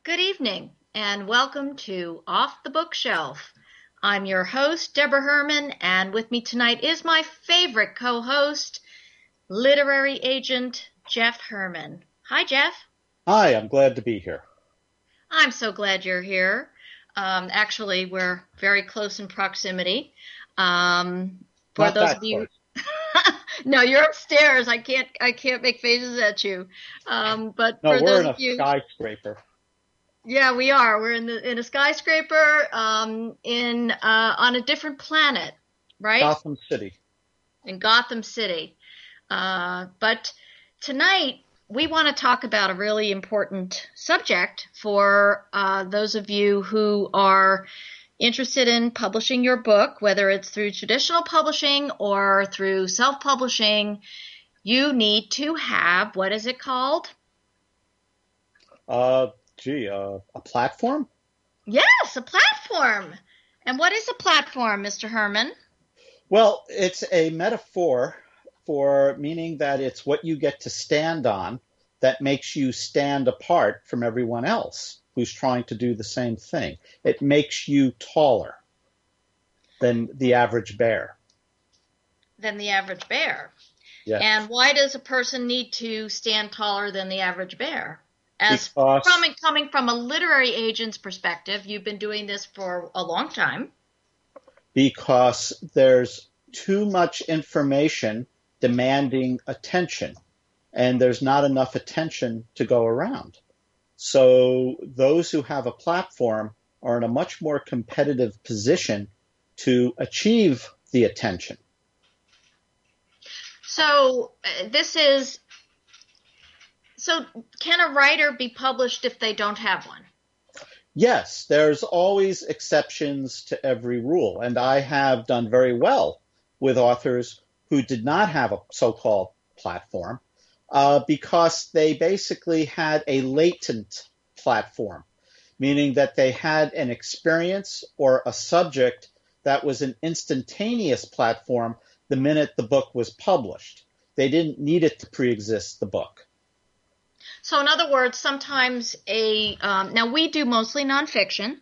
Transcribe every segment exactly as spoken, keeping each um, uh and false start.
Good evening, and welcome to Off the Bookshelf. I'm your host, Deborah Herman, and with me tonight is my favorite co-host, literary agent Jeff Herman. Hi, Jeff. Hi, I'm glad to be here. I'm so glad you're here. Um, actually, we're very close in proximity. Um, for Not those that of you, close. no, you're upstairs. I can't, I can't make faces at you. Um, but No, for we're those in of a you. skyscraper. Yeah, we are. We're in the in a skyscraper, um, in uh, on a different planet, right? Gotham City. In Gotham City. Uh, but tonight we want to talk about a really important subject for uh, those of you who are interested in publishing your book, whether it's through traditional publishing or through self-publishing. You need to have, what is it called? Uh, gee, uh, a platform? Yes, a platform. And what is a platform, Mister Herman? Well, it's a metaphor for meaning that it's what you get to stand on that makes you stand apart from everyone else who's trying to do the same thing. It makes you taller than the average bear. Than the average bear. Yes. And why does a person need to stand taller than the average bear? As Because from coming from a literary agent's perspective, you've been doing this for a long time. because there's too much information demanding attention, and there's not enough attention to go around. So those who have a platform are in a much more competitive position to achieve the attention. So uh, this is, so can a writer be published if they don't have one? Yes, there's always exceptions to every rule, and I have done very well with authors who did not have a so-called platform uh, because they basically had a latent platform, meaning that they had an experience or a subject that was an instantaneous platform the minute the book was published. They didn't need it to pre-exist the book. So in other words, sometimes a, um, now we do mostly nonfiction.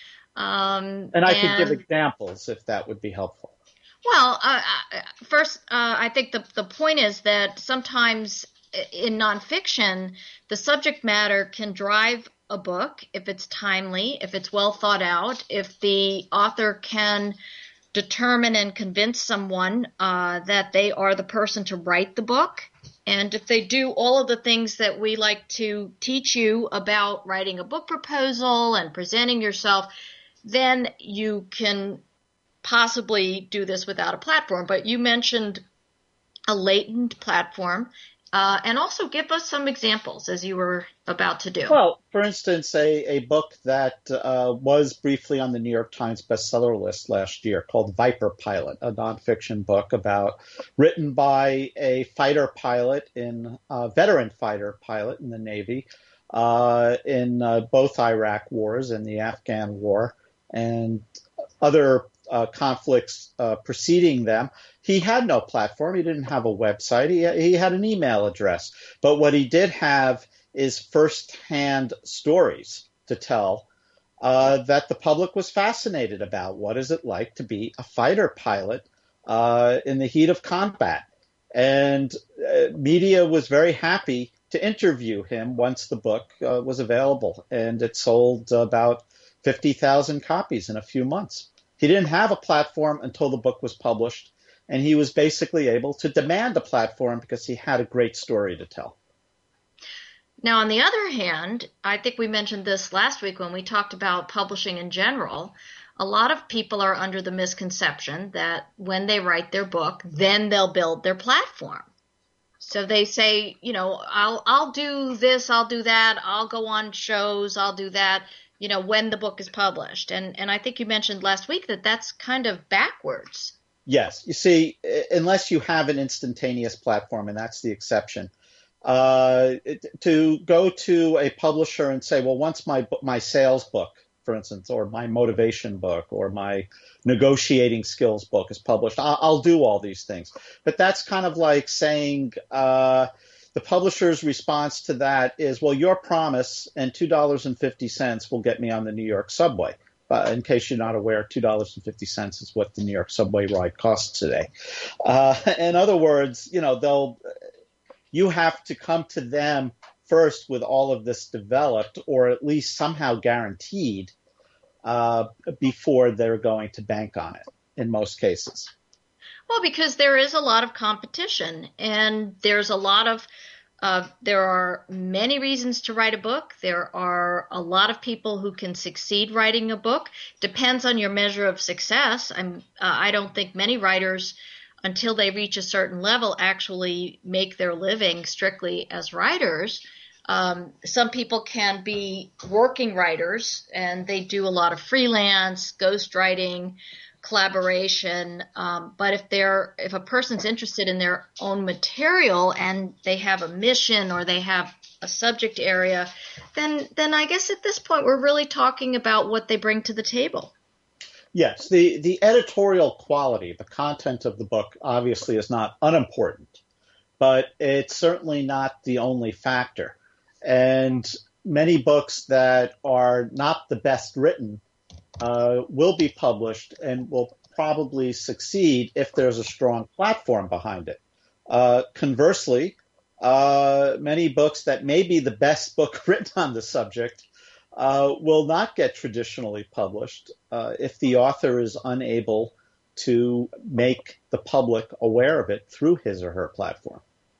Um, And I and, could give examples if that would be helpful. Well, uh, first, uh, I think the, the point is that sometimes in nonfiction, the subject matter can drive a book if it's timely, if it's well thought out, if the author can determine and convince someone uh, that they are the person to write the book. And if they do all of the things that we like to teach you about writing a book proposal and presenting yourself, then you can possibly do this without a platform. But you mentioned a latent platform, uh, and also give us some examples as you were about to do. Well, for instance, a, a book that uh, was briefly on the New York Times bestseller list last year called Viper Pilot, a nonfiction book about written by a fighter pilot in a veteran fighter pilot in the Navy uh, in uh, both Iraq wars and the Afghan war and other uh, conflicts uh, preceding them. He had no platform. He didn't have a website. He, he had an email address. But what he did have is first-hand stories to tell uh, that the public was fascinated about. What is it like to be a fighter pilot uh, in the heat of combat? And uh, media was very happy to interview him once the book uh, was available, and it sold about fifty thousand copies in a few months. He didn't have a platform until the book was published, and he was basically able to demand a platform because he had a great story to tell. Now, on the other hand, I think we mentioned this last week when we talked about publishing in general. A lot of people are under the misconception that when they write their book, then they'll build their platform. So they say, you know, I'll I'll do this, I'll do that, I'll go on shows, I'll do that, you know, when the book is published. And and I think you mentioned last week that that's kind of backwards. Yes. You see, unless you have an instantaneous platform, and that's the exception, uh, to go to a publisher and say, well, once my my sales book, for instance, or my motivation book or my negotiating skills book is published, I'll, I'll do all these things. But that's kind of like saying, uh, the publisher's response to that is, well, your promise and two dollars and fifty cents will get me on the New York subway. Uh, in case you're not aware, two dollars and fifty cents is what the New York subway ride costs today. Uh, in other words, you know, they'll you have to come to them first with all of this developed, or at least somehow guaranteed, uh, before they're going to bank on it in most cases. Well, because there is a lot of competition, and there's a lot of uh, there are many reasons to write a book. There are a lot of people who can succeed writing a book. Depends on your measure of success. I'm uh, I don't think many writers, until they reach a certain level, actually make their living strictly as writers. Um, some people can be working writers, and they do a lot of freelance, ghostwriting, collaboration. Um, but if they're if a person's interested in their own material and they have a mission or they have a subject area, then then I guess at this point we're really talking about what they bring to the table. Yes, the, the editorial quality, the content of the book obviously is not unimportant, but it's certainly not the only factor. And many books that are not the best written uh, will be published and will probably succeed if there's a strong platform behind it. Uh, conversely, uh, many books that may be the best book written on the subject uh, will not get traditionally published uh, if the author is unable to make the public aware of it through his or her platform.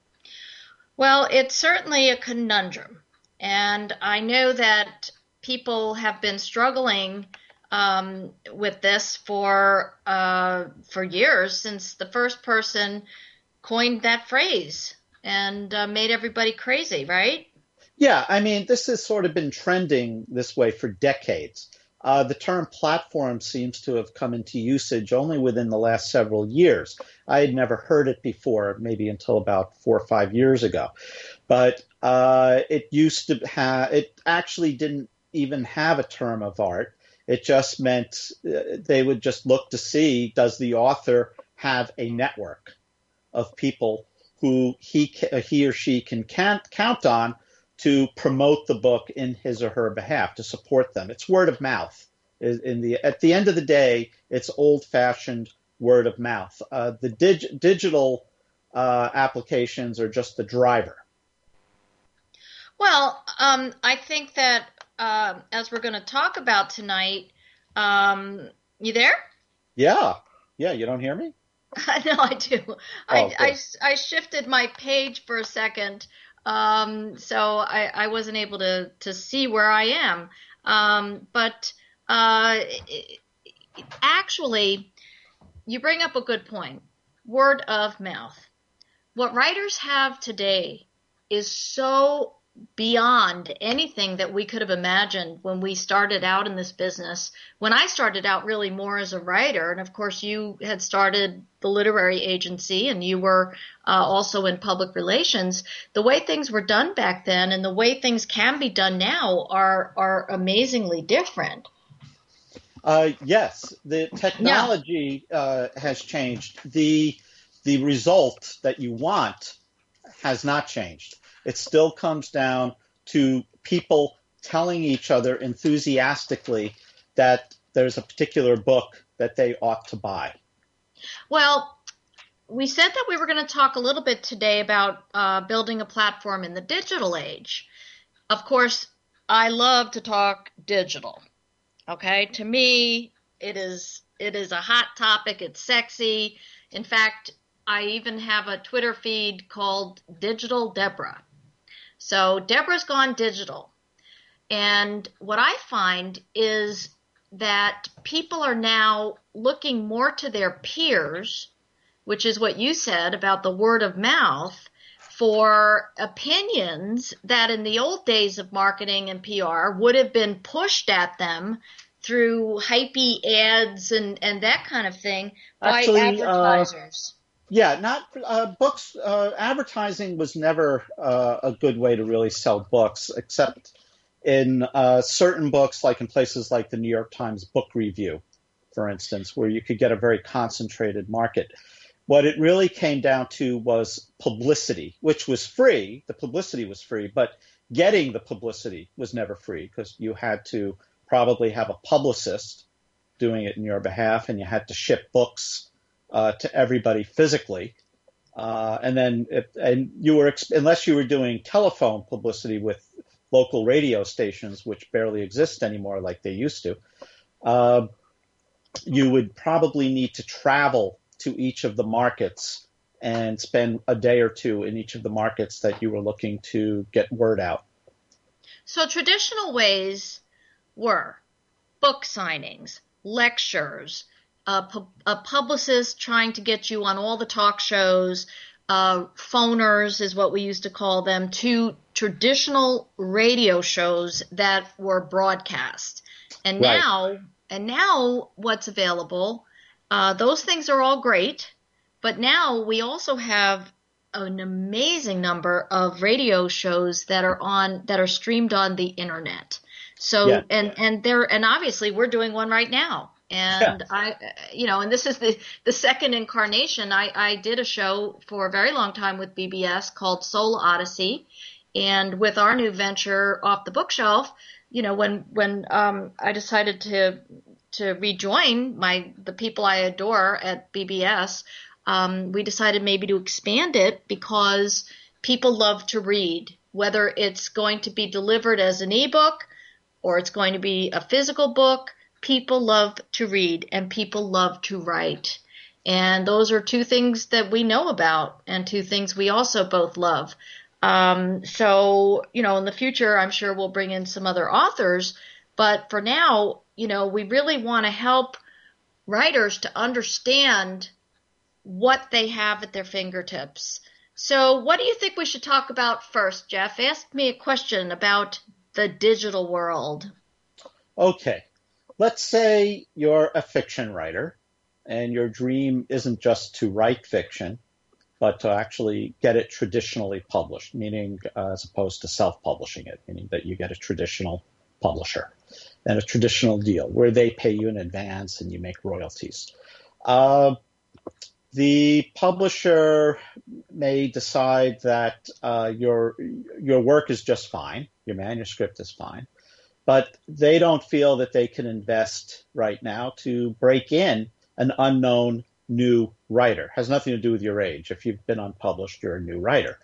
Well, it's certainly a conundrum, and I know that people have been struggling um, with this for uh, for years, since the first person coined that phrase and uh, made everybody crazy, right? Yeah, I mean, this has sort of been trending this way for decades. Uh, the term platform seems to have come into usage only within the last several years. I had never heard it before, maybe until about four or five years ago. But uh, it used to have, it actually didn't even have a term of art. It just meant uh, they would just look to see, does the author have a network of people who he, he or she can count, count on to promote the book in his or her behalf, to support them. It's word of mouth. In the, at the end of the day, it's old-fashioned word of mouth. Uh, the dig, digital uh, applications are just the driver. Well, um, I think that uh, as we're going to talk about tonight, um, you there? Yeah. Yeah, you don't hear me? No, I do. Oh, I, I, I shifted my page for a second. Um, so I, I wasn't able to, to see where I am. Um, but, uh, it, it, actually, you bring up a good point. Word of mouth. What writers have today is so beyond anything that we could have imagined when we started out in this business. When I started out really more as a writer, and of course you had started the literary agency and you were uh, also in public relations, the way things were done back then and the way things can be done now are are amazingly different. Uh, yes, the technology yeah. uh, has changed. The the result that you want has not changed. It still comes down to people telling each other enthusiastically that there's a particular book that they ought to buy. Well, we said that we were going to talk a little bit today about uh, building a platform in the digital age. Of course, I love to talk digital. Okay, to me, it is it is a hot topic. It's sexy. In fact, I even have a Twitter feed called Digital Deborah. So Deborah's gone digital. And what I find is that people are now looking more to their peers, which is what you said about the word of mouth, for opinions that in the old days of marketing and P R would have been pushed at them through hypey ads and, and that kind of thing by Actually, advertisers. Uh... Yeah, not uh, books. Uh, advertising was never uh, a good way to really sell books, except in uh, certain books, like in places like the New York Times Book Review, for instance, where you could get a very concentrated market. What it really came down to was publicity, which was free. The publicity was free, but getting the publicity was never free because you had to probably have a publicist doing it in your behalf, and you had to ship books uh, to everybody physically. Uh, and then, if, and you were unless you were doing telephone publicity with local radio stations, which barely exist anymore, like they used to, uh, you would probably need to travel to each of the markets and spend a day or two in each of the markets that you were looking to get word out. So traditional ways were book signings, lectures, a, pu- a publicist trying to get you on all the talk shows, uh, phoners is what we used to call them, to traditional radio shows that were broadcast. And Right. now, and now what's available, uh, those things are all great, but now we also have an amazing number of radio shows that are on, that are streamed on the internet. So, Yeah. and, and there, and obviously we're doing one right now. And Yeah. I, you know, and this is the, the second incarnation. I, I did a show for a very long time with B B S called Soul Odyssey. And with our new venture Off the Bookshelf, you know, when, when, um, I decided to, to rejoin my, the people I adore at B B S, um, we decided maybe to expand it because people love to read, whether it's going to be delivered as an ebook or it's going to be a physical book. People love to read and people love to write. And those are two things that we know about and two things we also both love. Um, so, you know, in the future, I'm sure we'll bring in some other authors. But for now, you know, we really want to help writers to understand what they have at their fingertips. So what do you think we should talk about first, Jeff? Ask me a question about the digital world. Okay. Let's say you're a fiction writer and your dream isn't just to write fiction, but to actually get it traditionally published, meaning uh, as opposed to self-publishing it, meaning that you get a traditional publisher and a traditional deal where they pay you in advance and you make royalties. Uh, the publisher may decide that uh, your your work is just fine, your manuscript is fine, but they don't feel that they can invest right now to break in an unknown new writer. It has nothing to do with your age. If you've been unpublished, you're a new writer.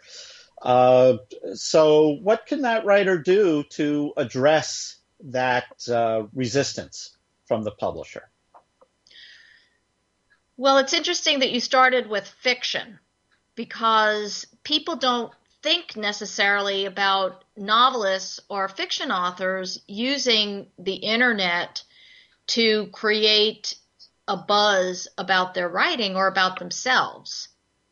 Uh, so what can that writer do to address that uh, resistance from the publisher? Well, it's interesting that you started with fiction because people don't think necessarily about novelists or fiction authors using the internet to create a buzz about their writing or about themselves.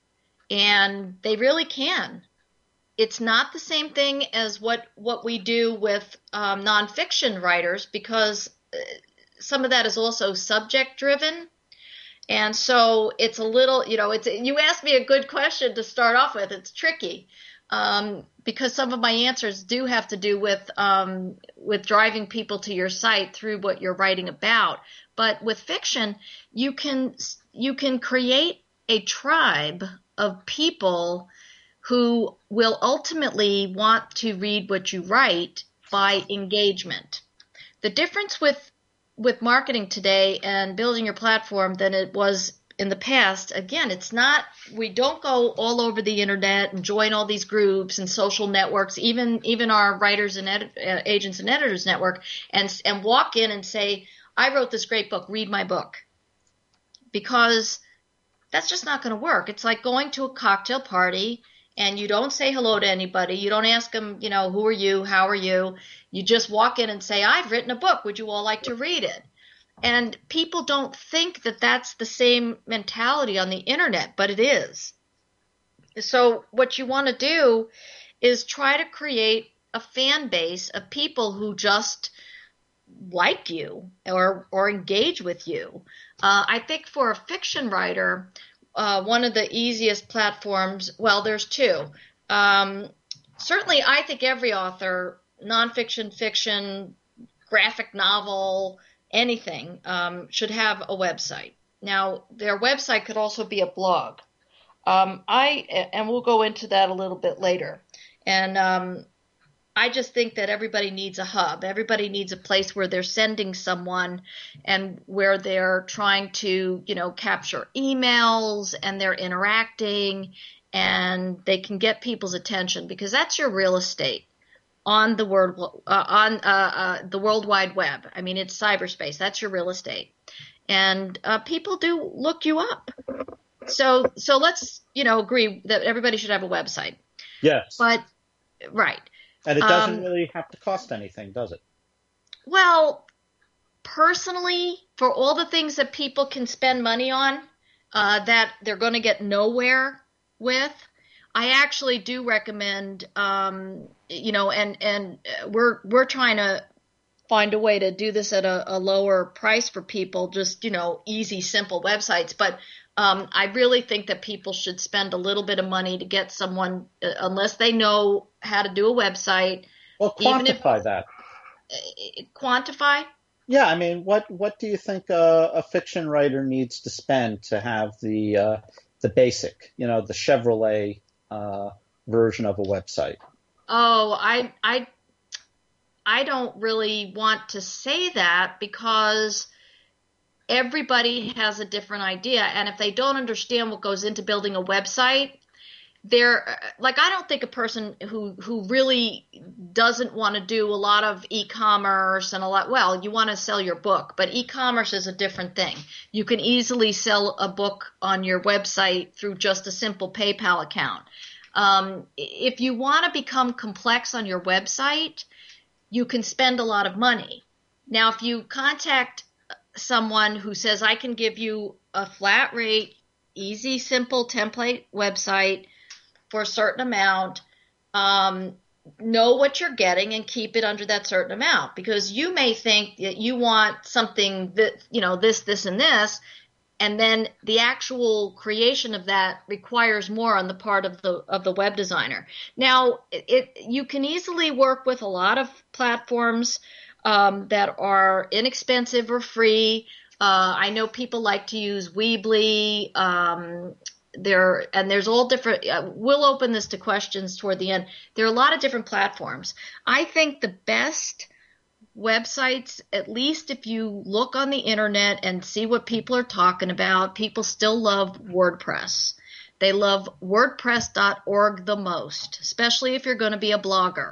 And they really can. It's not the same thing as what, what we do with um, nonfiction writers because some of that is also subject driven. And so it's a little, you know, it's, you asked me a good question to start off with. It's tricky. Um, because some of my answers do have to do with um, with driving people to your site through what you're writing about. But with fiction, you can you can create a tribe of people who will ultimately want to read what you write by engagement. The difference with with marketing today and building your platform than it was in the past, again, it's not, we don't go all over the internet and join all these groups and social networks, even even our writers and ed, uh, agents and editors network, and and walk in and say, I wrote this great book, read my book. Because that's just not going to work. It's like going to a cocktail party and you don't say hello to anybody. You don't ask them, you know, who are you? How are you? You just walk in and say, I've written a book. Would you all like to read it? And people don't think that that's the same mentality on the internet, but it is. So what you want to do is try to create a fan base of people who just like you or or engage with you. Uh, I think for a fiction writer, uh, one of the easiest platforms, well, there's two. Um, certainly, I think every author, nonfiction, fiction, graphic novel, anything, um, should have a website. Now, their website could also be a blog. Um, I and we'll go into that a little bit later. And um, I just think that everybody needs a hub. Everybody needs a place where they're sending someone and where they're trying to, you know, capture emails and they're interacting and they can get people's attention, because that's your real estate on the word uh, on uh, uh, the World Wide Web. I mean, it's cyberspace. That's your real estate, and uh, people do look you up. So, so let's you know agree that everybody should have a website. Yes. But right. And it doesn't um, really have to cost anything, does it? Well, personally, for all the things that people can spend money on uh, that they're going to get nowhere with, I actually do recommend, um, you know, and and we're we're trying to find a way to do this at a, a lower price for people, just, you know, easy, simple websites. But um, I really think that people should spend a little bit of money to get someone, uh, unless they know how to do a website. Well, quantify that. Uh, quantify? Yeah, I mean, what what do you think a, a fiction writer needs to spend to have the uh, the basic, you know, the Chevrolet uh, version of a website? Oh, I I I don't really want to say that, because everybody has a different idea, and if they don't understand what goes into building a website, they're like, I don't think a person who who really doesn't want to do a lot of e-commerce and a lot, well, you want to sell your book, but e-commerce is a different thing. You can easily sell a book on your website through just a simple PayPal account. Um, if you want to become complex on your website, you can spend a lot of money. Now, if you contact someone who says, I can give you a flat rate, easy, simple template website for a certain amount, um, know what you're getting and keep it under that certain amount, because you may think that you want something that, you know, this, this, and this, and then the actual creation of that requires more on the part of the of the web designer. Now, it, it you can easily work with a lot of platforms um, that are inexpensive or free. Uh, I know people like to use Weebly. Um, there and there's all different. Uh, we'll open this to questions toward the end. There are a lot of different platforms. I think the best websites, at least if you look on the internet and see what people are talking about, people still love WordPress. They love WordPress dot org the most, especially if you're going to be a blogger.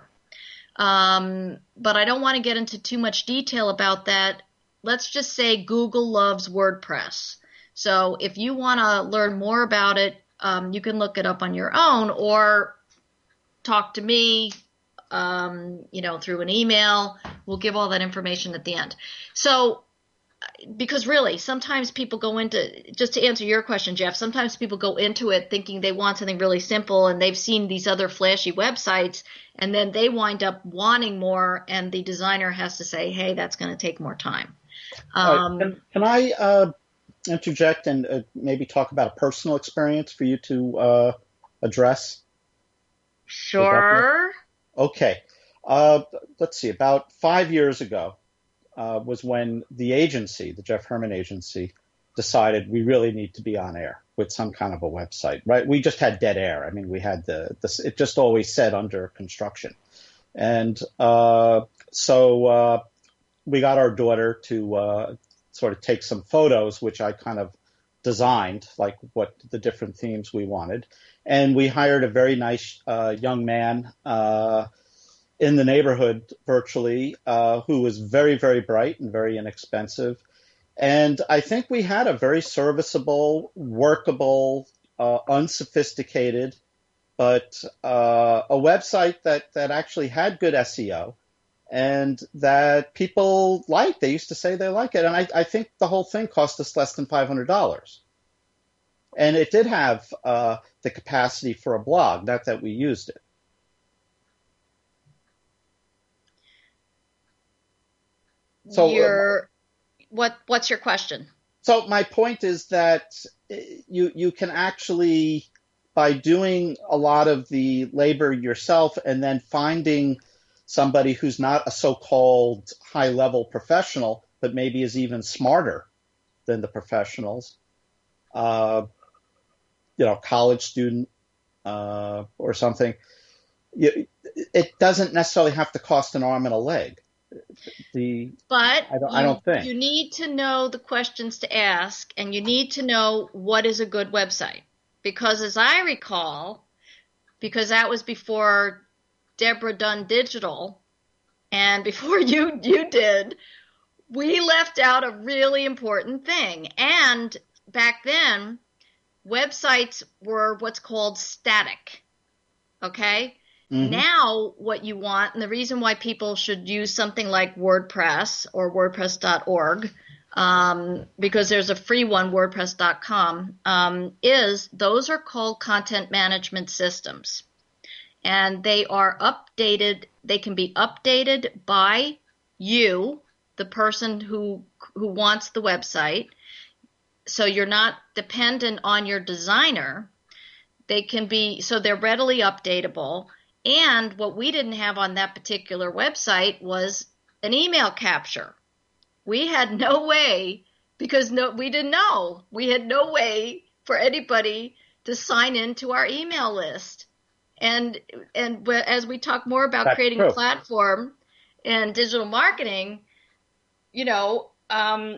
Um, but I don't want to get into too much detail about that. Let's just say Google loves WordPress. So if you want to learn more about it, um, you can look it up on your own or talk to me, um, you know, through an email. We'll give all that information at the end. So, because really, sometimes people go into, just to answer your question, Jeff, sometimes people go into it thinking they want something really simple and they've seen these other flashy websites and then they wind up wanting more and the designer has to say, hey, that's going to take more time. Um, right. can, can I uh, interject and uh, maybe talk about a personal experience for you to uh, address? Sure. Okay. Uh, let's see. About five years ago uh, was when the agency, the Jeff Herman Agency, decided we really need to be on air with some kind of a website, right? We just had dead air. I mean, we had the, the it just always said under construction. And uh, so uh, we got our daughter to uh, sort of take some photos, which I kind of designed, like what the different themes we wanted. And we hired a very nice uh, young man uh, in the neighborhood virtually uh, who was very, very bright and very inexpensive. And I think we had a very serviceable, workable, uh, unsophisticated, but uh, a website that, that actually had good S E O and that people liked. They used to say they like it. And I, I think the whole thing cost us less than five hundred dollars. And it did have uh, the capacity for a blog, not that we used it. So Your, what what's your question? So my point is that you you can actually, by doing a lot of the labor yourself and then finding somebody who's not a so-called high-level professional, but maybe is even smarter than the professionals, uh, you know, college student uh, or something, you, it doesn't necessarily have to cost an arm and a leg. The But I don't, I you don't think. you need to know the questions to ask, and you need to know what is a good website. Because as I recall, because that was before Deborah done digital, and before you you did, we left out a really important thing. And back then, websites were what's called static. Okay? Mm-hmm. Now, what you want, and the reason why people should use something like WordPress or WordPress dot org, um, because there's a free one, WordPress dot com, um, is those are called content management systems. And they are updated, they can be updated by you, the person who who wants the website. So you're not dependent on your designer. They can be, so they're readily updatable. And what we didn't have on that particular website was an email capture. We had no way, because no, we didn't know. We had no way for anybody to sign into our email list. And and as we talk more about That's creating true. a platform and digital marketing, you know, um,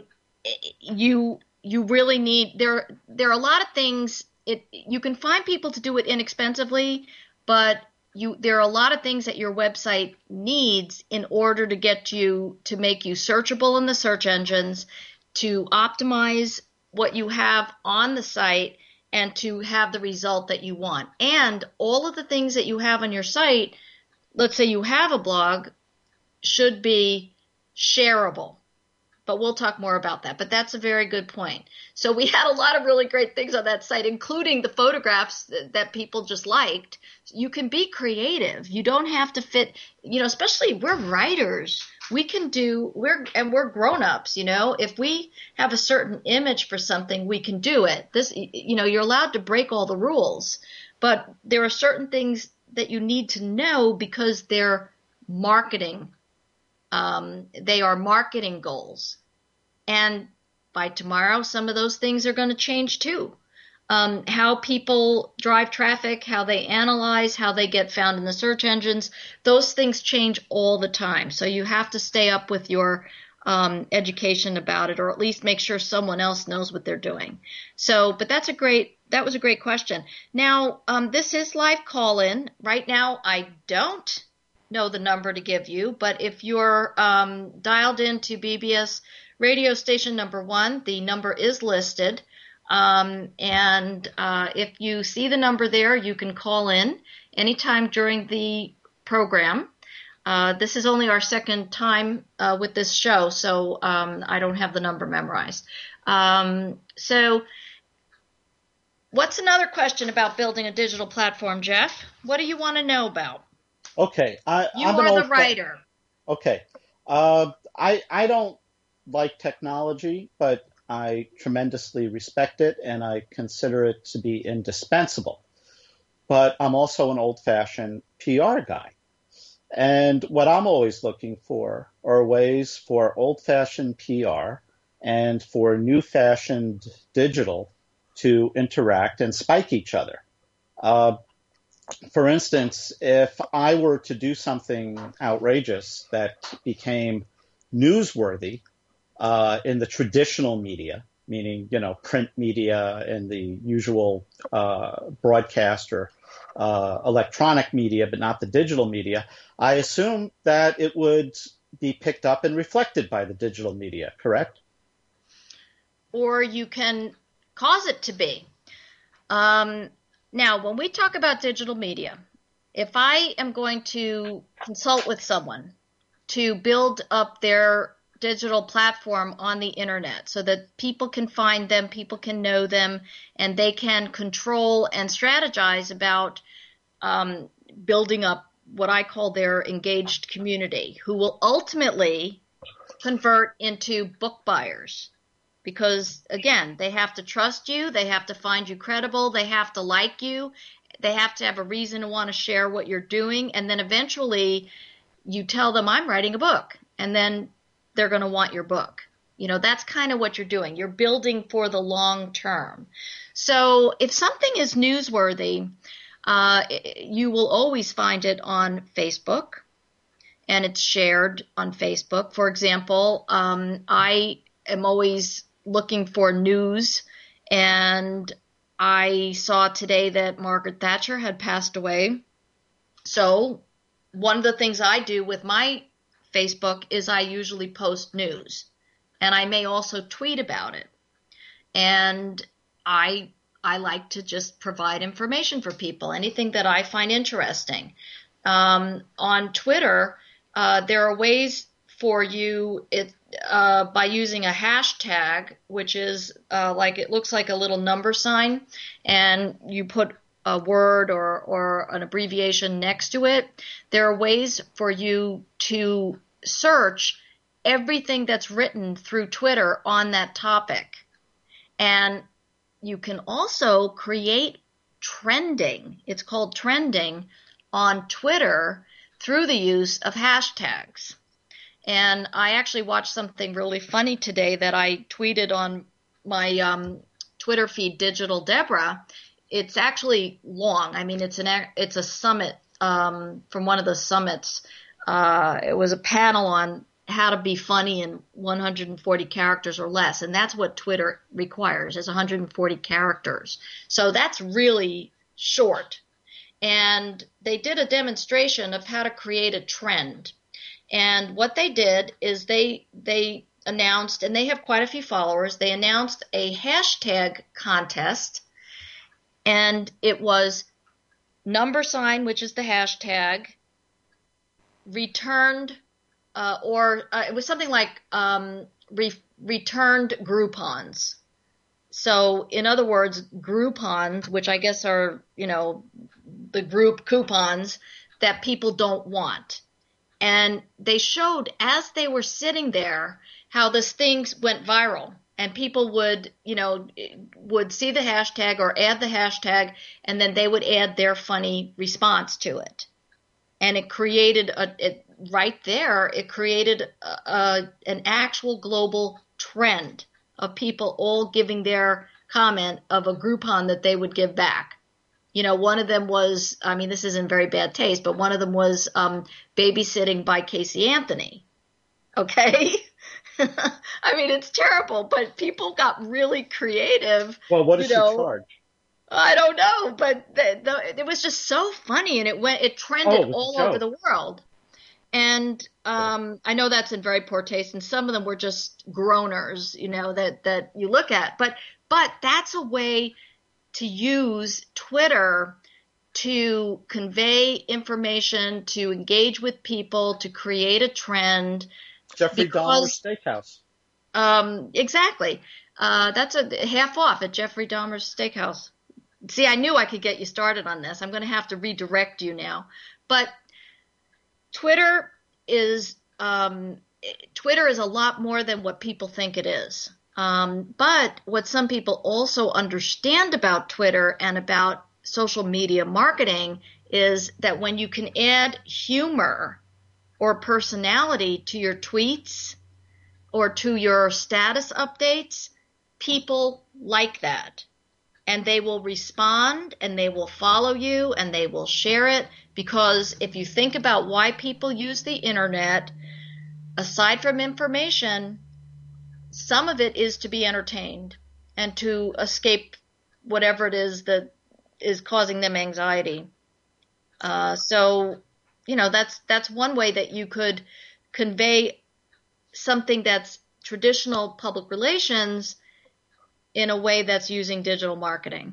you you really need there. There are a lot of things. It you can find people to do it inexpensively, but you there are a lot of things that your website needs in order to get you to make you searchable in the search engines, to optimize what you have on the site, and to have the result that you want. And all of the things that you have on your site, let's say you have a blog, should be shareable. But we'll talk more about that. But that's a very good point. So we had a lot of really great things on that site, including the photographs that people just liked. You can be creative. You don't have to fit, you know, especially we're writers. We can do, we're, and we're grown-ups, you know, if we have a certain image for something, we can do it. This, you know, you're allowed to break all the rules, but there are certain things that you need to know because they're marketing. Um, they are marketing goals. And by tomorrow, some of those things are going to change too. Um, how people drive traffic, how they analyze, how they get found in the search engines, those things change all the time. So you have to stay up with your um, education about it, or at least make sure someone else knows what they're doing. So, but that's a great, that was a great question. Now, um, this is live call-in. Right now, I don't know the number to give you, but if you're um, dialed into B B S radio station number one, the number is listed. Um, and uh, if you see the number there, you can call in anytime during the program. Uh, this is only our second time uh, with this show, so um, I don't have the number memorized. Um, so what's another question about building a digital platform, Jeff? What do you want to know about? Okay. I, you I'm are the writer. Okay. Uh, I, I don't like technology, but I tremendously respect it, and I consider it to be indispensable. But I'm also an old-fashioned P R guy. And what I'm always looking for are ways for old-fashioned P R and for new-fashioned digital to interact and spike each other. Uh, for instance, if I were to do something outrageous that became newsworthy, Uh, in the traditional media, meaning, you know, print media and the usual uh, broadcast or uh, electronic media, but not the digital media, I assume that it would be picked up and reflected by the digital media, correct? Or you can cause it to be. Um, now, when we talk about digital media, if I am going to consult with someone to build up their digital platform on the internet so that people can find them, people can know them, and they can control and strategize about um, building up what I call their engaged community, who will ultimately convert into book buyers. Because, again, they have to trust you, they have to find you credible, they have to like you, they have to have a reason to want to share what you're doing, and then eventually you tell them, I'm writing a book, and then they're going to want your book. You know, that's kind of what you're doing. You're building for the long term. So if something is newsworthy, uh, you will always find it on Facebook, and it's shared on Facebook. For example, um, I am always looking for news, and I saw today that Margaret Thatcher had passed away. So one of the things I do with my Facebook is I usually post news, and I may also tweet about it. And I I like to just provide information for people, anything that I find interesting. Um, on Twitter, uh, there are ways for you it, uh, by using a hashtag, which is uh, like it looks like a little number sign, and you put a word or, or an abbreviation next to it. There are ways for you to search everything that's written through Twitter on that topic. And you can also create trending. It's called trending on Twitter through the use of hashtags. And I actually watched something really funny today that I tweeted on my um, Twitter feed, Digital Deborah. It's actually long. I mean, it's an it's a summit um, from one of the summits. Uh, it was a panel on how to be funny in one hundred forty characters or less, and that's what Twitter requires, is one hundred forty characters. So that's really short. And they did a demonstration of how to create a trend. And what they did is they they announced, and they have quite a few followers, they announced a hashtag contest, and it was number sign, which is the hashtag, returned, uh, or uh, it was something like um, re- returned Groupons. So, in other words, Groupons, which I guess are, you know, the group coupons that people don't want. And they showed as they were sitting there how this thing went viral, and people would, you know, would see the hashtag or add the hashtag, and then they would add their funny response to it. And it created a, it, right there, it created a, a, an actual global trend of people all giving their comment of a Groupon that they would give back. You know, one of them was, I mean, this is in very bad taste, but one of them was um, Babysitting by Casey Anthony. Okay? I mean, it's terrible, but people got really creative. Well, what does you know, she charge? I don't know, but the, the, it was just so funny, and it went, it trended oh, all over the world. And um, I know that's in very poor taste, and some of them were just groaners, you know, that, that you look at. But but that's a way to use Twitter to convey information, to engage with people, to create a trend. Jeffrey Dahmer's Steakhouse. Um, exactly. Uh, that's a half off at Jeffrey Dahmer's Steakhouse. See, I knew I could get you started on this. I'm going to have to redirect you now. But Twitter is um, Twitter is a lot more than what people think it is. Um, but what some people also understand about Twitter and about social media marketing is that when you can add humor or personality to your tweets or to your status updates, people like that. And they will respond, and they will follow you, and they will share it, because if you think about why people use the internet, aside from information, some of it is to be entertained and to escape whatever it is that is causing them anxiety. Uh, so, you know, that's that's one way that you could convey something that's traditional public relations in a way that's using digital marketing.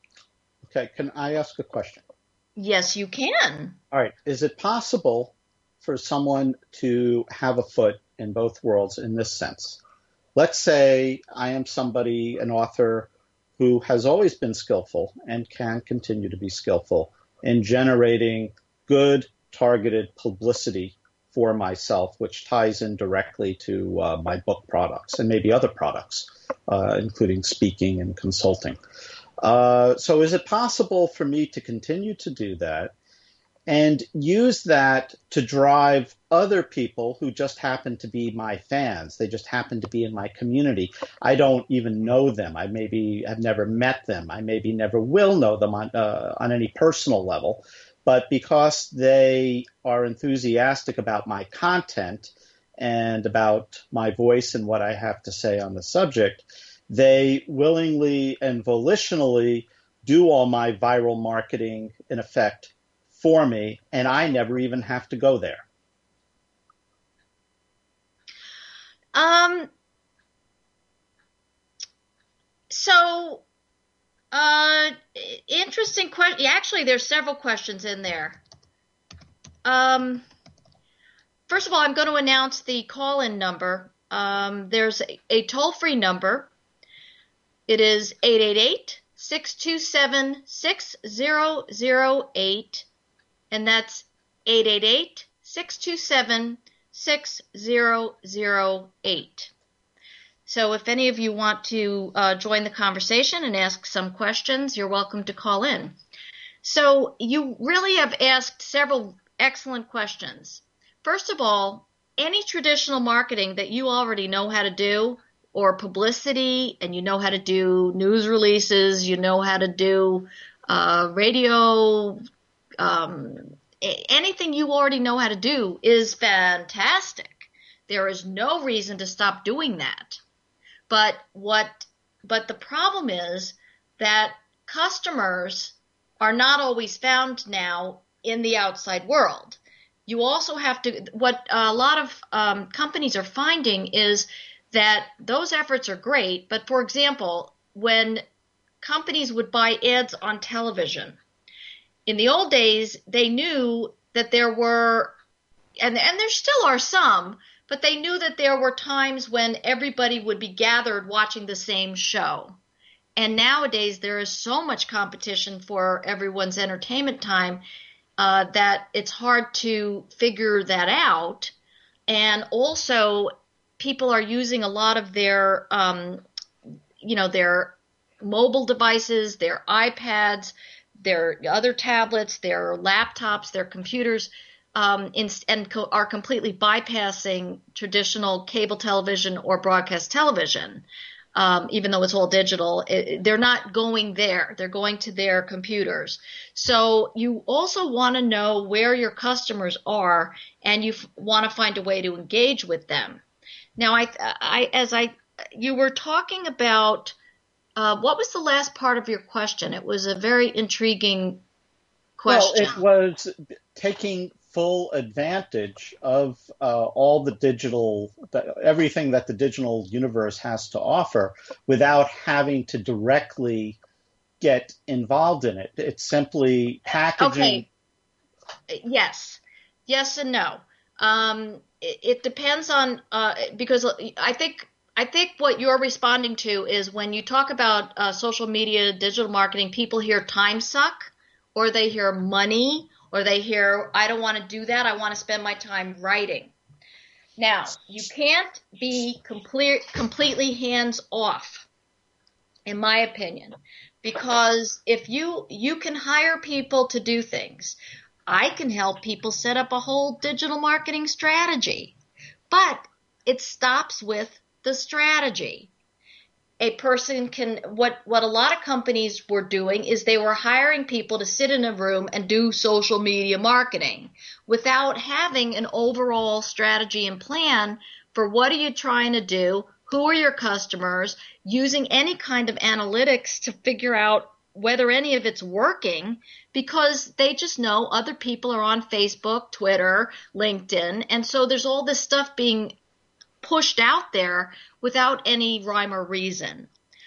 Okay, can I ask a question? Yes, you can. All right. Is it possible for someone to have a foot in both worlds in this sense? Let's say I am somebody, an author, who has always been skillful and can continue to be skillful in generating good, targeted publicity for myself, which ties in directly to uh, my book products and maybe other products, uh, including speaking and consulting. Uh, so is it possible for me to continue to do that and use that to drive other people who just happen to be my fans. They just happen to be in my community. I don't even know them. I maybe have never met them. I maybe never will know them on, uh, on any personal level. But because they are enthusiastic about my content and about my voice and what I have to say on the subject, they willingly and volitionally do all my viral marketing, in effect, for me, and I never even have to go there. Um. So, uh, interesting question. Actually, there's several questions in there. Um. First of all, I'm going to announce the call-in number. Um, there's a, a toll-free number. It is eight eight eight, six two seven, six zero zero eight. And that's eight eight eight, six two seven, six zero zero eight. So if any of you want to uh, join the conversation and ask some questions, you're welcome to call in. So you really have asked several excellent questions. First of all, any traditional marketing that you already know how to do, or publicity, and you know how to do news releases, you know how to do uh, radio, Um, anything you already know how to do is fantastic. There is no reason to stop doing that. But what, but the problem is that customers are not always found now in the outside world. You also have to, what a lot of um, companies are finding is that those efforts are great. But for example, when companies would buy ads on television, in the old days, they knew that there were, and, and there still are some, but they knew that there were times when everybody would be gathered watching the same show. And nowadays, there is so much competition for everyone's entertainment time uh, that it's hard to figure that out. And also, people are using a lot of their, um, you know, their mobile devices, their iPads, their other tablets, their laptops, their computers, um, in, and co- are completely bypassing traditional cable television or broadcast television. Um, even though it's all digital, it, they're not going there. They're going to their computers. So you also want to know where your customers are, and you f- want to find a way to engage with them. Now, I, I, as I, you were talking about, uh, what was the last part of your question? It was a very intriguing question. Well, it was taking full advantage of uh, all the digital, everything that the digital universe has to offer without having to directly get involved in it. It's simply packaging. Okay. Yes. Yes and no. Um, it, it depends on, uh, because I think, I think what you're responding to is when you talk about uh, social media, digital marketing, people hear time suck, or they hear money, or they hear, I don't want to do that. I want to spend my time writing. Now, you can't be complete, completely hands off, in my opinion, because if you, you can hire people to do things. I can help people set up a whole digital marketing strategy, but it stops with the strategy. A person can, what, what a lot of companies were doing is they were hiring people to sit in a room and do social media marketing without having an overall strategy and plan for what are you trying to do, who are your customers, using any kind of analytics to figure out whether any of it's working, because they just know other people are on Facebook, Twitter, LinkedIn, and so there's all this stuff being pushed out there without any rhyme or reason.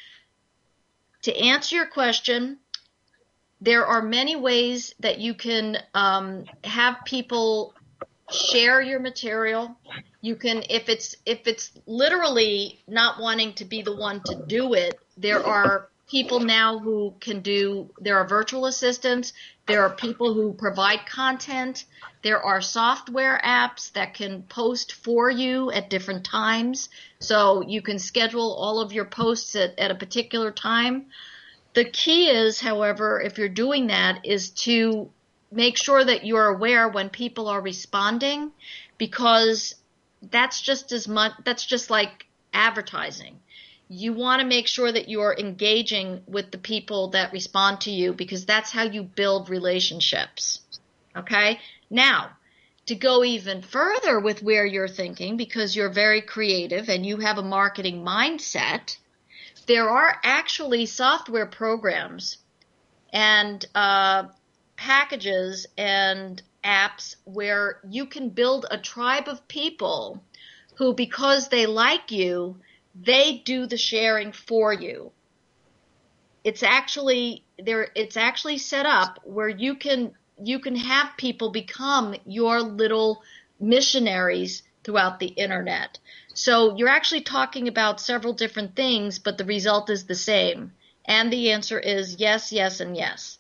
To answer your question, there are many ways that you can um, have people share your material. You can, if it's if it's literally not wanting to be the one to do it, there are people now who can do, there are virtual assistants, there are people who provide content, there are software apps that can post for you at different times, so you can schedule all of your posts at, at a particular time. The key is, however, if you're doing that, is to make sure that you're aware when people are responding, because that's just as much, that's just like advertising. You want to make sure that you're engaging with the people that respond to you, because that's how you build relationships. Okay? Now, to go even further with where you're thinking, because you're very creative and you have a marketing mindset, there are actually software programs and uh, packages and apps where you can build a tribe of people who, because they like you, they do the sharing for you. It's actually there. It's actually set up where you can you can have people become your little missionaries throughout the internet. So you're actually talking about several different things, but the result is the same. And the answer is yes, yes, and yes.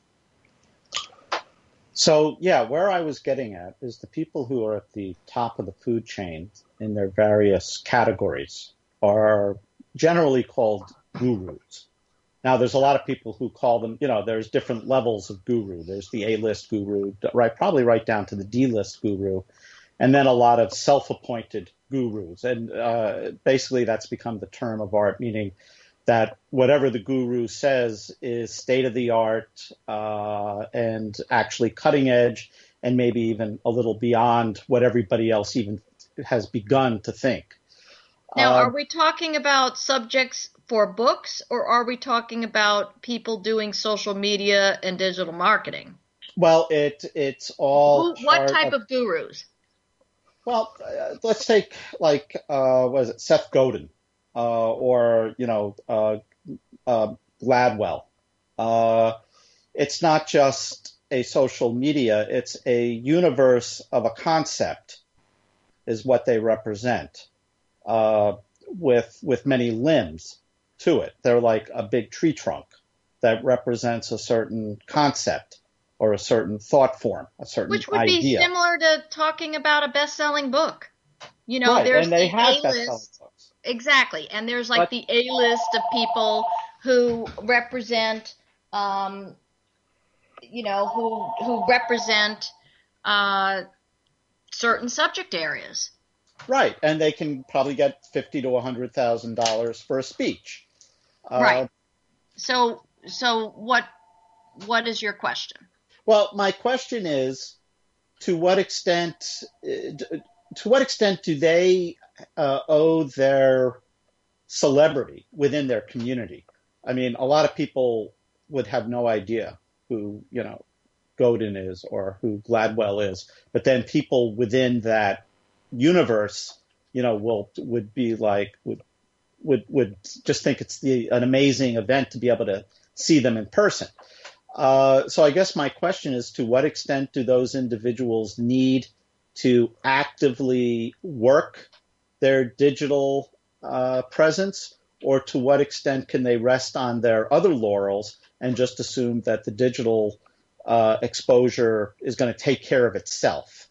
So, yeah, where I was getting at is the people who are at the top of the food chain in their various categories are generally called gurus. Now, there's a lot of people who call them, you know, there's different levels of guru. There's the A-list guru, right, probably right down to the D-list guru, and then a lot of self-appointed gurus. And uh, basically that's become the term of art, meaning that whatever the guru says is state-of-the-art uh, and actually cutting edge, and maybe even a little beyond what everybody else even has begun to think. Now, Uh, are we talking about subjects for books, or are we talking about people doing social media and digital marketing? Well, it it's all Who, what part type of, of gurus? well, uh, let's take like, uh, what is it, Seth Godin, uh, or, you know, uh, uh, Gladwell. Uh, it's not just a social media, it's a universe of a concept is what they represent, uh, with, with many limbs to it. They're like a big tree trunk that represents a certain concept or a certain thought form, a certain Which would idea. be similar to talking about a best-selling book. You know, Right, there's and they the have best-selling A-list. books. Exactly. And there's like But- the A-list of people who represent, um, you know, who who represent uh, certain subject areas. Right, and they can probably get fifty to a hundred thousand dollars for a speech. Uh, Right. So, so what what is your question? Well, my question is, to what extent, uh, to what extent do they uh, owe their celebrity within their community? I mean, a lot of people would have no idea who, you know, Godin is or who Gladwell is, but then people within that universe, you know, will would be like would would would just think it's the an amazing event to be able to see them in person. Uh, so I guess my question is, to what extent do those individuals need to actively work their digital uh, presence, or to what extent can they rest on their other laurels and just assume that the digital uh, exposure is going to take care of itself?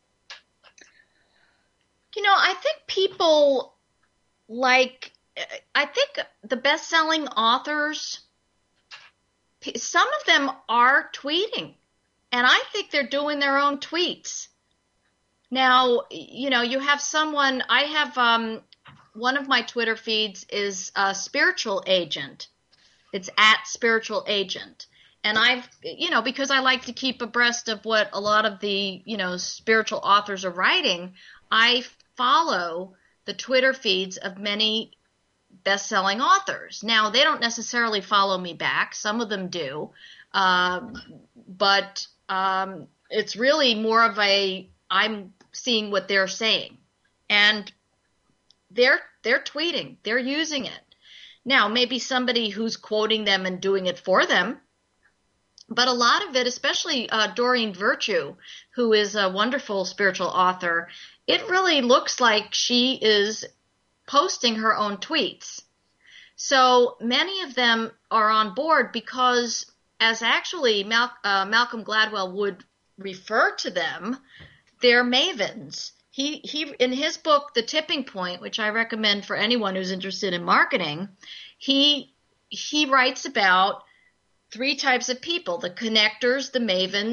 You know, I think people like, I think the best-selling authors, some of them are tweeting, and I think they're doing their own tweets. Now, you know, you have someone, I have, um, one of my Twitter feeds is a spiritual agent. It's at spiritual agent. And I've, you know, because I like to keep abreast of what a lot of the, you know, spiritual authors are writing, I follow the Twitter feeds of many best-selling authors. Now, they don't necessarily follow me back. Some of them do. Um, but um, it's really more of a, I'm seeing what they're saying. And they're they're tweeting. They're using it. Now, maybe somebody who's quoting them and doing it for them. But a lot of it, especially uh, Doreen Virtue, who is a wonderful spiritual author, it really looks like she is posting her own tweets. So many of them are on board because, as actually Mal- uh, Malcolm Gladwell would refer to them, they're mavens. He, he, in his book, The Tipping Point, which I recommend for anyone who's interested in marketing, he, he writes about three types of people: the connectors, the mavens,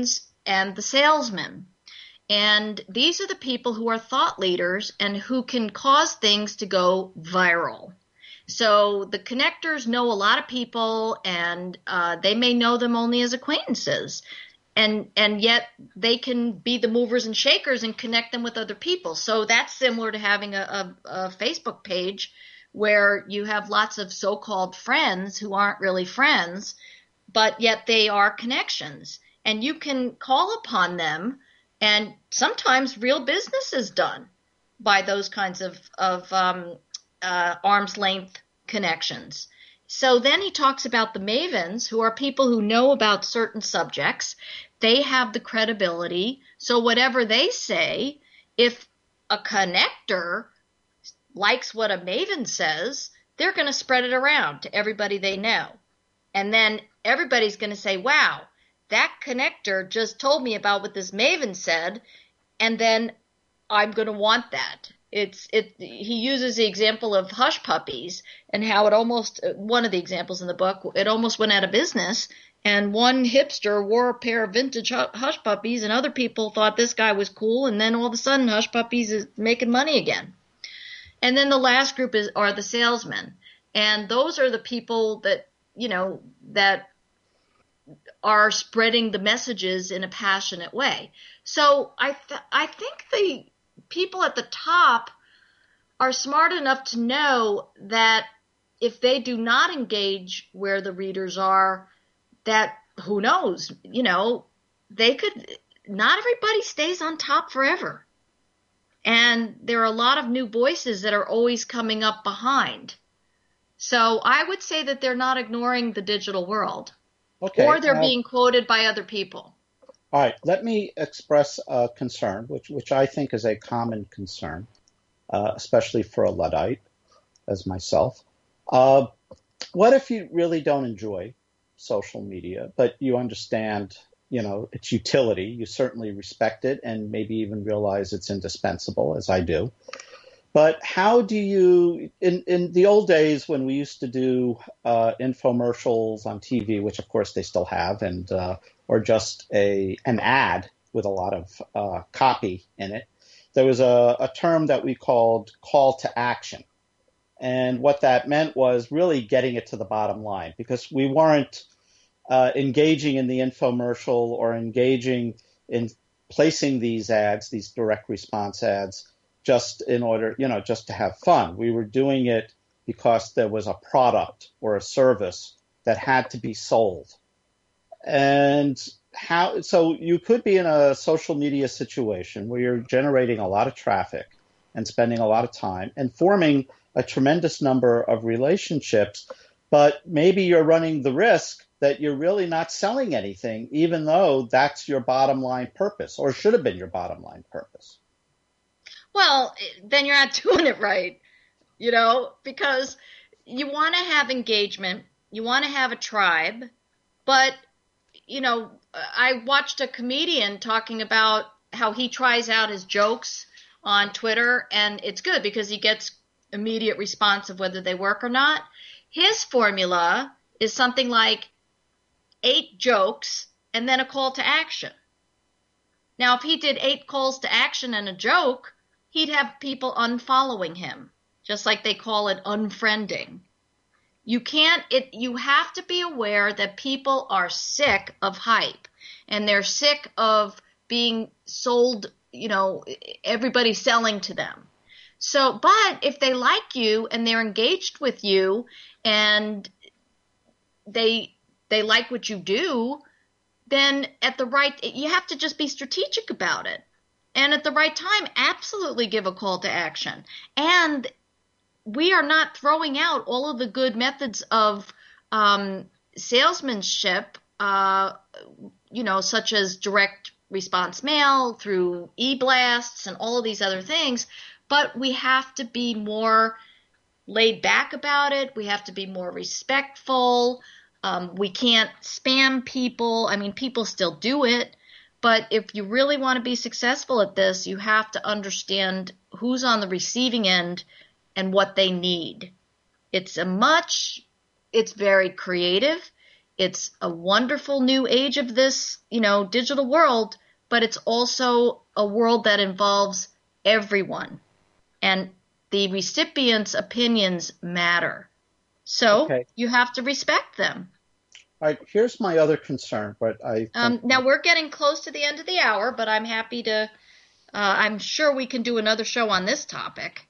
and the salesman. And these are the people who are thought leaders and who can cause things to go viral. So the connectors know a lot of people, and uh, they may know them only as acquaintances. And and yet they can be the movers and shakers and connect them with other people. So that's similar to having a, a, a Facebook page where you have lots of so-called friends who aren't really friends, but yet they are connections. And you can call upon them, and sometimes real business is done by those kinds of, of um, uh, arm's length connections. So then he talks about the mavens, who are people who know about certain subjects. They have the credibility. So whatever they say, if a connector likes what a maven says, they're going to spread it around to everybody they know. And then everybody's going to say, wow, that connector just told me about what this maven said, and then I'm going to want that. It's it. He uses the example of hush puppies and how it almost, one of the examples in the book, it almost went out of business. And one hipster wore a pair of vintage hush puppies, and other people thought this guy was cool. And then all of a sudden, hush puppies is making money again. And then the last group is are the salesmen, and those are the people that you know that are spreading the messages in a passionate way. So I th- I think the people at the top are smart enough to know that if they do not engage where the readers are, that who knows, you know, they could, not everybody stays on top forever. And there are a lot of new voices that are always coming up behind. So I would say that they're not ignoring the digital world. Okay, or they're uh, being quoted by other people. All right, let me express a concern, which, which I think is a common concern, uh, especially for a Luddite as myself. Uh, what if you really don't enjoy social media, but you understand, you know, its utility? You certainly respect it and maybe even realize it's indispensable, as I do. But how do you, in, in the old days when we used to do uh, infomercials on T V, which of course they still have, and uh, or just a an ad with a lot of uh, copy in it, there was a, a term that we called call to action. And what that meant was really getting it to the bottom line, because we weren't uh, engaging in the infomercial or engaging in placing these ads, these direct response ads, just in order, you know, just to have fun. We were doing it because there was a product or a service that had to be sold. And how, so you could be in a social media situation where you're generating a lot of traffic and spending a lot of time and forming a tremendous number of relationships, but maybe you're running the risk that you're really not selling anything, even though that's your bottom line purpose, or should have been your bottom line purpose. Well, then you're not doing it right, you know, because you want to have engagement, you want to have a tribe, but, you know, I watched a comedian talking about how he tries out his jokes on Twitter, and it's good because he gets immediate response of whether they work or not. His formula is something like eight jokes and then a call to action. Now, if he did eight calls to action and a joke, he'd have people unfollowing him, just like they call it unfriending. You can't, it, you have to be aware that people are sick of hype, and they're sick of being sold, you know, everybody selling to them. So, but if they like you and they're engaged with you and they, they like what you do, then at the right, you have to just be strategic about it. And at the right time, absolutely give a call to action. And we are not throwing out all of the good methods of um, salesmanship, uh, you know, such as direct response mail, through e-blasts, and all of these other things. But we have to be more laid back about it. We have to be more respectful. Um, we can't spam people. I mean, people still do it. But if you really want to be successful at this, you have to understand who's on the receiving end and what they need. It's a much, it's very creative. It's a wonderful new age of this, you know, digital world, but it's also a world that involves everyone. And the recipient's opinions matter. So Okay. you have to respect them. All right, here's my other concern, but I think Um, now we're getting close to the end of the hour, but I'm happy to, uh, I'm sure we can do another show on this topic.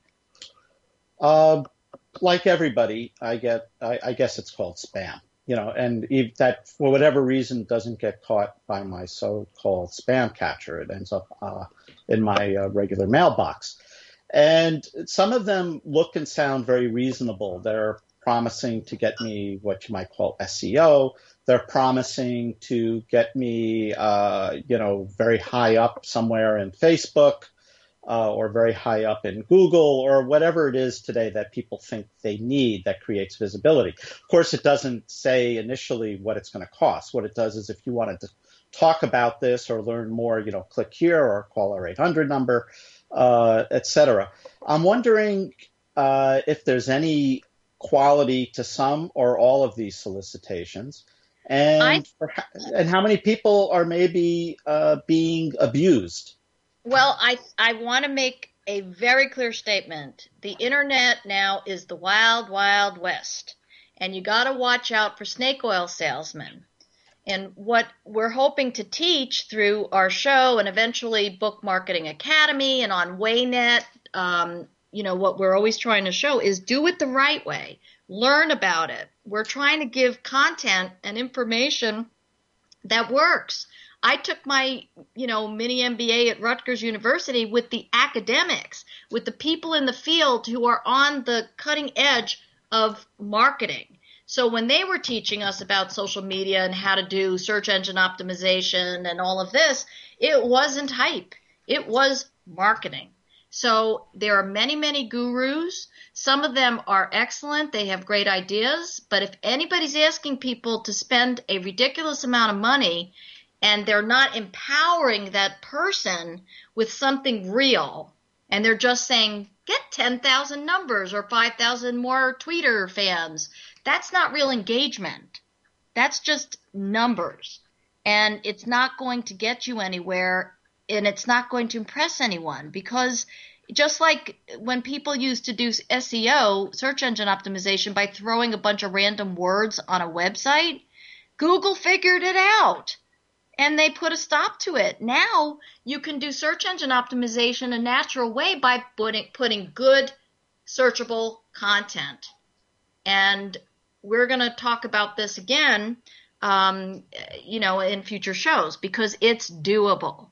Uh, like everybody, I get, I, I guess it's called spam, you know, and if that for whatever reason doesn't get caught by my so-called spam catcher, it ends up uh, in my uh, regular mailbox. And some of them look and sound very reasonable. They're promising to get me what you might call S E O. They're promising to get me, uh, you know, very high up somewhere in Facebook. Uh, or very high up in Google, or whatever it is today that people think they need that creates visibility. Of course, it doesn't say initially what it's going to cost. What it does is if you wanted to talk about this or learn more, you know, click here or call our eight hundred number, uh, et cetera. I'm wondering uh, if there's any quality to some or all of these solicitations, and, I, and how many people are maybe uh, being abused. Well, I I want to make a very clear statement. The internet now is the wild, wild west, and you got to watch out for snake oil salesmen. And what we're hoping to teach through our show and eventually Book Marketing Academy and on Waynet, um, you know, what we're always trying to show is do it the right way. Learn about it. We're trying to give content and information that works. I took my, you know, mini M B A at Rutgers University with the academics, with the people in the field who are on the cutting edge of marketing. So when they were teaching us about social media and how to do search engine optimization and all of this, it wasn't hype. It was marketing. So there are many, many gurus. Some of them are excellent. They have great ideas. But if anybody's asking people to spend a ridiculous amount of money and they're not empowering that person with something real, and they're just saying, get ten thousand numbers or five thousand more Twitter fans, that's not real engagement. That's just numbers. And it's not going to get you anywhere, and it's not going to impress anyone, because just like when people used to do S E O, search engine optimization, by throwing a bunch of random words on a website, Google figured it out. And they put a stop to it. Now you can do search engine optimization a natural way by putting, putting good searchable content. And we're going to talk about this again, um, you know, in future shows, because it's doable.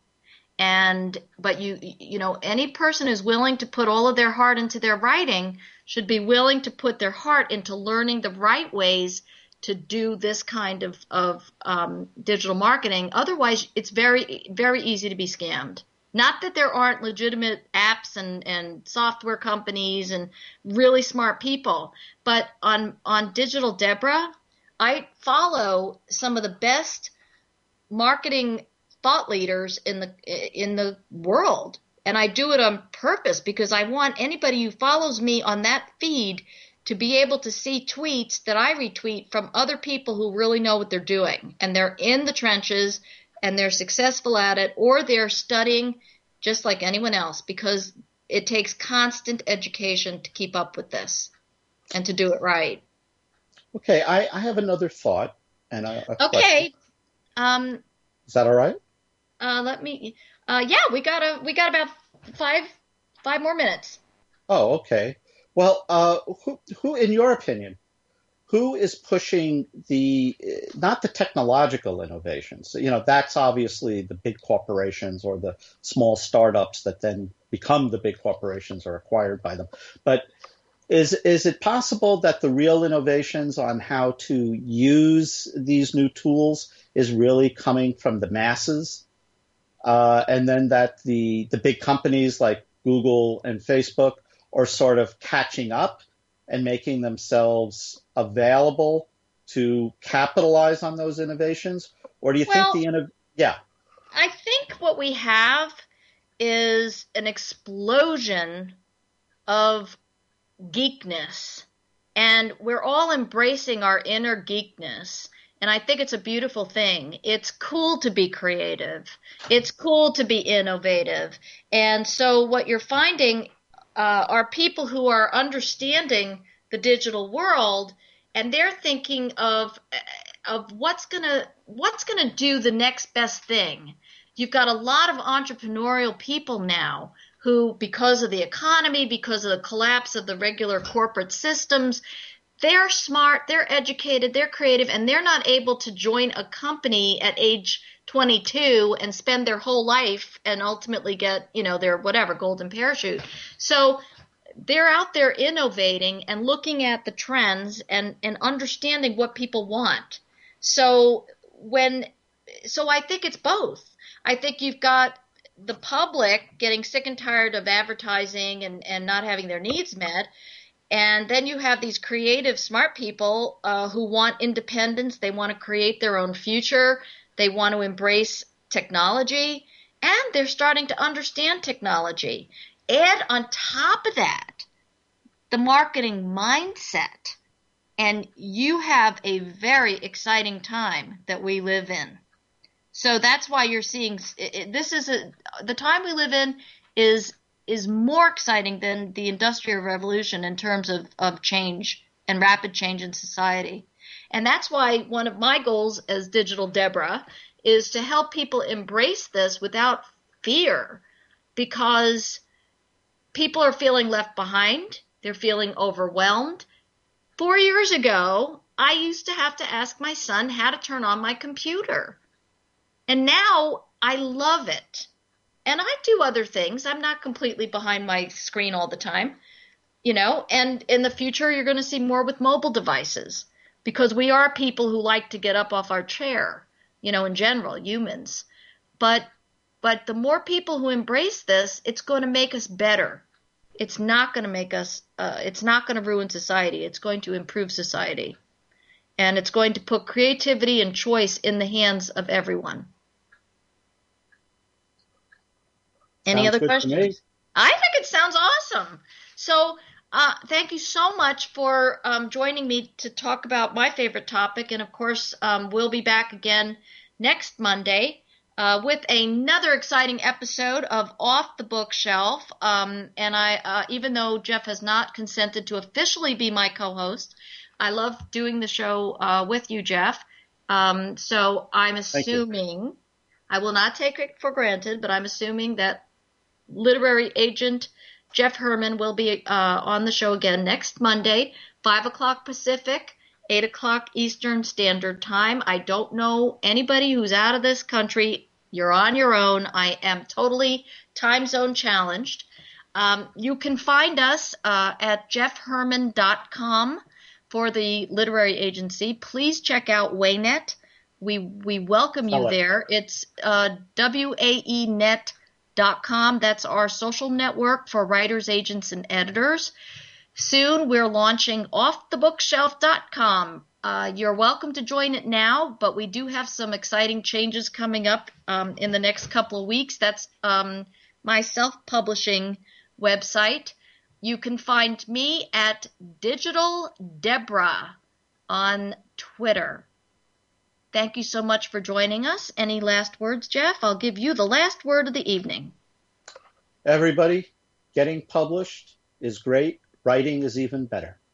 And, but you, you know, any person who's willing to put all of their heart into their writing should be willing to put their heart into learning the right ways to do this kind of, of um, digital marketing. Otherwise, it's very, very easy to be scammed. Not that there aren't legitimate apps and, and software companies and really smart people, but on, on Digital Deborah, I follow some of the best marketing thought leaders in the, in the world. And I do it on purpose because I want anybody who follows me on that feed to be able to see tweets that I retweet from other people who really know what they're doing. And they're in the trenches and they're successful at it, or they're studying just like anyone else, because it takes constant education to keep up with this and to do it right. Okay, I, I have another thought. and a, a Okay. Um, Is that all right? Uh, let me, uh, yeah, we got a, we got about five, five more minutes. Oh, okay. Well, uh, who, who, in your opinion, who is pushing the, not the technological innovations? You know, that's obviously the big corporations or the small startups that then become the big corporations or acquired by them. But is, is it possible that the real innovations on how to use these new tools is really coming from the masses? Uh, and then that the, the big companies like Google and Facebook are sort of catching up and making themselves available to capitalize on those innovations? Or do you well, think the, inno- yeah. I think what we have is an explosion of geekness, and we're all embracing our inner geekness. And And I think it's a beautiful thing. It's cool to be creative. It's cool to be innovative. And so what you're finding uh, are people who are understanding the digital world, and they're thinking of of what's gonna what's gonna do the next best thing. You've got a lot of entrepreneurial people now who, because of the economy, because of the collapse of the regular corporate systems, they're smart, they're educated, they're creative, and they're not able to join a company at age twenty-two and spend their whole life and ultimately get, you know, their whatever golden parachute. So they're out there innovating and looking at the trends and, and understanding what people want. So when, so I think it's both. I think you've got the public getting sick and tired of advertising and, and not having their needs met. And then you have these creative, smart people uh, who want independence. They want to create their own future. They want to embrace technology. And they're starting to understand technology. Add on top of that the marketing mindset, and you have a very exciting time that we live in. So that's why you're seeing this is a, the time we live in is is more exciting than the Industrial Revolution in terms of, of change and rapid change in society. And that's why one of my goals as Digital Deborah is to help people embrace this without fear, because people are feeling left behind. They're feeling overwhelmed. Four years ago, I used to have to ask my son how to turn on my computer. And now I love it. And I do other things. I'm not completely behind my screen all the time, you know, and in the future, you're going to see more with mobile devices, because we are people who like to get up off our chair, you know, in general, humans. But, but the more people who embrace this, it's going to make us better. It's not going to make us, uh, it's not going to ruin society. It's going to improve society. And it's going to put creativity and choice in the hands of everyone. Any Sounds other questions? I think it sounds awesome. So uh, thank you so much for um, joining me to talk about my favorite topic. And, of course, um, we'll be back again next Monday uh, with another exciting episode of Off the Bookshelf. Um, and I, uh, even though Jeff has not consented to officially be my co-host, I love doing the show uh, with you, Jeff. Um, so I'm assuming, I will not take it for granted, but I'm assuming that literary agent Jeff Herman will be uh, on the show again next Monday, five o'clock Pacific, eight o'clock Eastern Standard Time. I don't know anybody who's out of this country. You're on your own. I am totally time zone challenged. Um, you can find us uh, at jeff herman dot com for the literary agency. Please check out Waynet. We we welcome you there. It's uh, W A E net dot com. That's our social network for writers, agents, and editors. Soon we're launching off the bookshelf dot com. Uh, you're welcome to join it now, but we do have some exciting changes coming up um, in the next couple of weeks. That's um, my self-publishing website. You can find me at Digital Deborah on Twitter. Thank you so much for joining us. Any last words, Jeff? I'll give you the last word of the evening. Everybody, getting published is great. Writing is even better.